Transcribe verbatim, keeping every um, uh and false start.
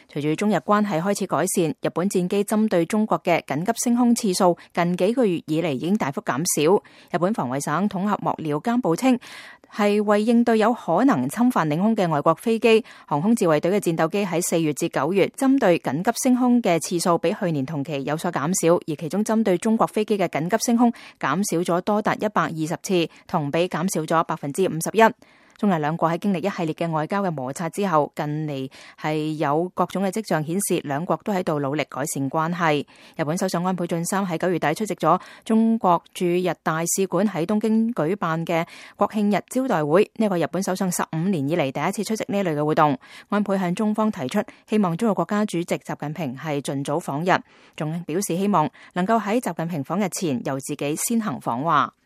隨住中日關係開始改善，日本戰機針對中國嘅緊急升空次數近幾個月以嚟已經大幅減少。日本防衛省統合幕僚監部稱，係為應對有可能侵犯領空嘅外國飛機，航空自衛隊嘅戰鬥機喺四月至九月針對緊急升空嘅次數比去年同期有所減少，而其中針對中國飛機嘅緊急升空減少咗多達一百二十次，同比減少咗百分之五十一。中日兩國喺經歷一系列嘅外交嘅摩擦之後，近嚟係有各種嘅跡象顯示兩國都喺度努力改善關係。日本首相安倍晉三喺九月底出席咗中國駐日大使館喺東京舉辦嘅國慶日招待會，呢個日本首相十五年以嚟第一次出席呢類嘅活動。安倍向中方提出希望中國國家主席習近平係盡早訪日，仲表示希望能夠喺習近平訪日前由自己先行訪華。